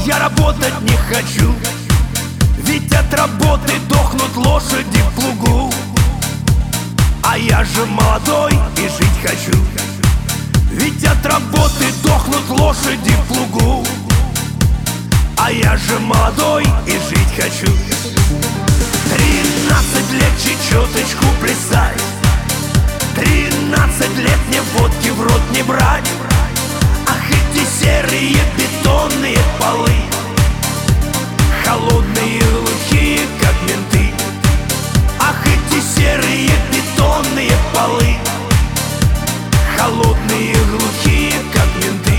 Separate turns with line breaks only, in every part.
я работать не хочу, ведь от работы дохнут лошади в плугу. А я же молодой и жить хочу, ведь от работы дохнут лошади в плугу. А я же молодой и жить хочу. 13 лет чечеточку плясать, 13 лет мне водки в рот не брать. Ах, эти серые бетонные полы, холодные и глухие, как менты. Ах, эти серые бетонные полы, холодные и глухие, как менты.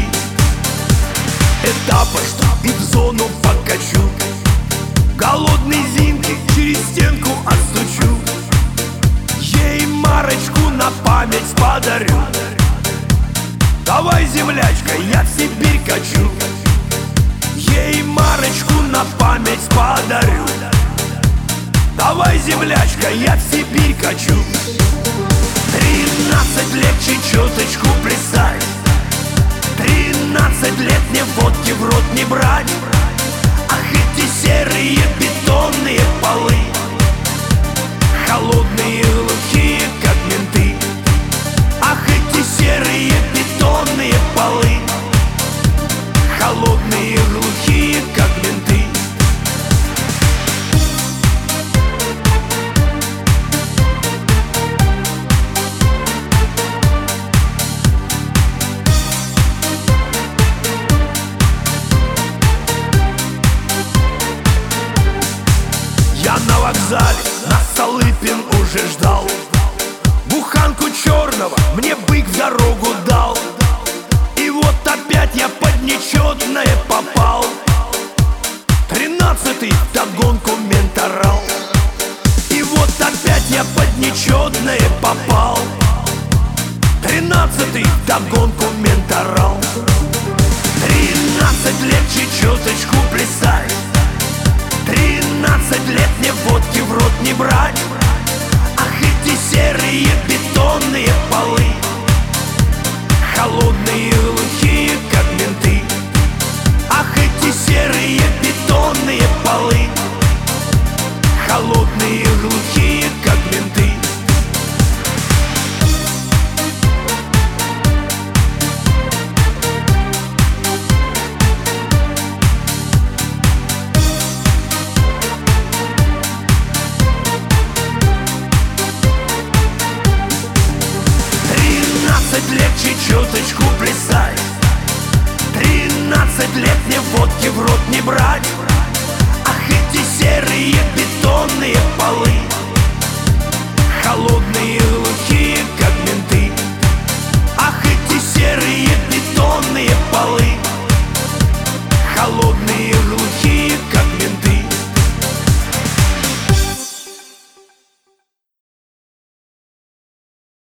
Этапочку и в зону покачу, голодный зинки через стенку отстучу. Ей марочку на память подарю. Давай, землячка, я в Сибирь качу. Ей марочку на память подарю. Давай, землячка, я в Сибирь качу. 13 лет чечеточку плясать, 13 лет мне водки в рот не брать. Ах, эти серые бетонные полы, холодные и глухие, как менты. Ах, эти серые бетонные полы, холодные и глухие, как менты. Я на вокзале, на Столыпин уже ждал. Буханку черного мне бык в дорогу дал. И вот опять я под нечетное попал. 13-й вдогонку мент орал. И вот опять я под нечетное попал.